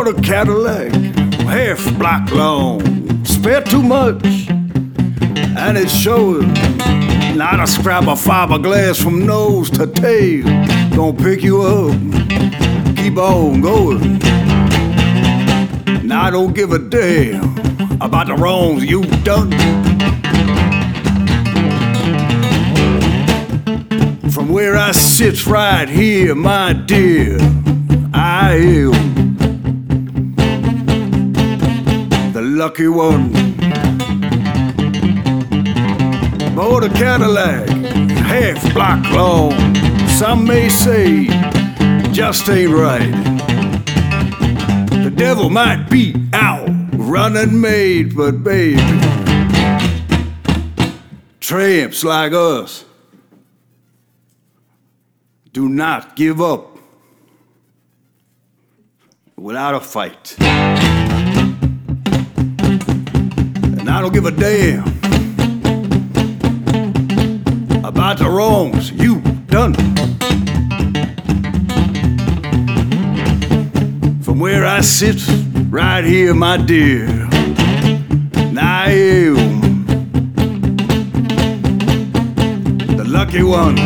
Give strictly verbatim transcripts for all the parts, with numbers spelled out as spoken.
Bought a Cadillac, half block long, spent too much, and it's showing. Not a scrap of fiberglass from nose to tail. Gonna pick you up, keep on going. Now I don't give a damn about the wrongs you've done. From where I sit right here, my dear, I am the lucky one. Bought a Cadillac, half block long. Some may say, just ain't right. The devil might be out, running made, but baby, tramps like us do not give up without a fight. And I don't give a damn about the wrongs you've done. From where I sit, right here, my dear, and I am the lucky one.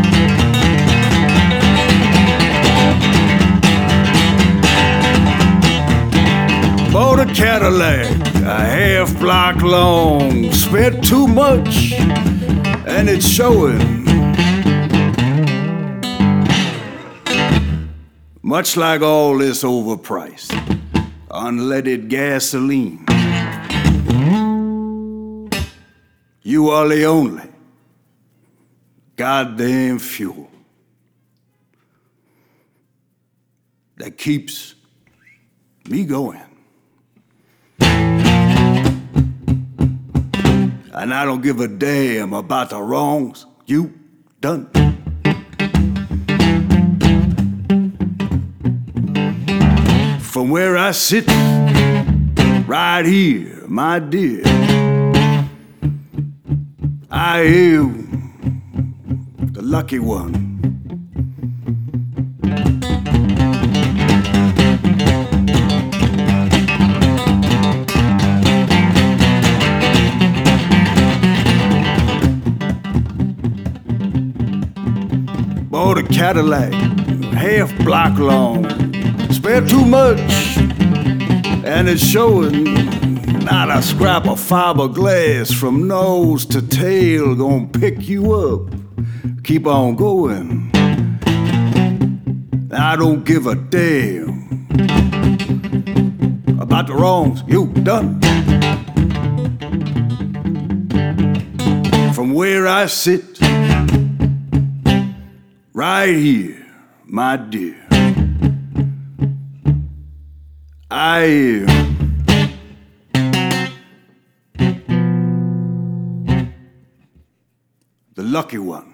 Bought a Cadillac, a half block long, spent too much, and it's showing. Much like all this overpriced, unleaded gasoline, you are the only goddamn fuel that keeps me going. And I don't give a damn about the wrongs you done. From where I sit, right here, my dear, I am the lucky one. Bought a Cadillac, half block long, spent too much, and it's showing. Not a scrap of fiberglass from nose to tail. Gonna pick you up, keep on going. I don't give a damn about the wrongs you've done. From where I sit, right here, my dear, I am the lucky one.